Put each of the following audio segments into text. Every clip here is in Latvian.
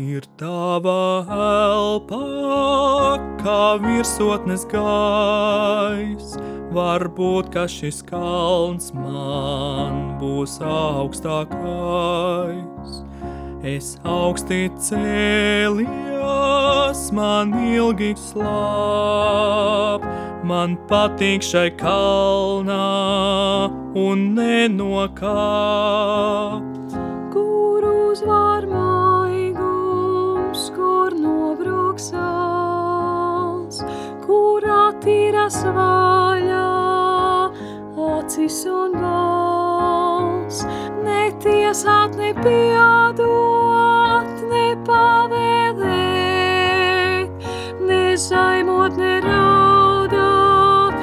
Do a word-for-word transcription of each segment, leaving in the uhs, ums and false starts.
Ir tava elpa, kā virsotnes gaiss. Varbūt, ka šis kalns man būs augstākais. Es augsti cēlies, man ilgi slāp. Man patīk šai kalnā un nenokāpt. Kur uzvar maigums, kur nobrūk sauls, kur attīras vaļā acis un balss. Netiesāt, nepiedot, nepavēlēt, nezaimot, neraudāt,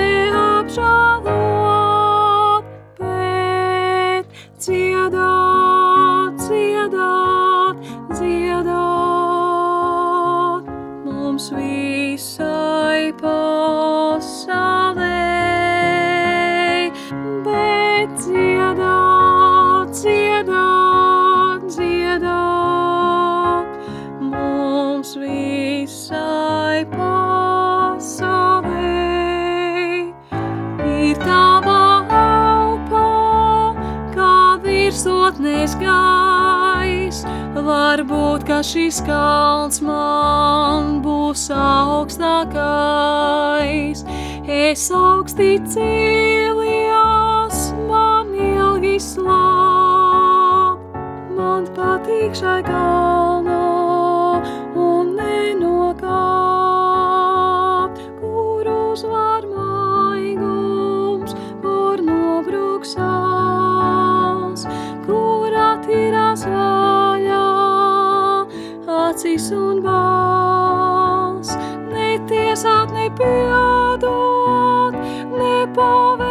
neapžēlot, bet dziedāt, dziedāt, dziedāt mums visai pasaulē, bet dziedāt, dziedāt, dziedāt mums visai pasaulē. Ir tava elpa, kā virsotnes gaiss. Varbūt, ka šis kalns man būs augstākais. Es augsti cēlies, man ilgi slāp. Man patīk šai kalnā un nenokāpt. Kur uzvar maigums, kur nobrūk sauls, kur attīrās vaļā acis un balss. Netiesāt, nepiedot, nepavēlēt,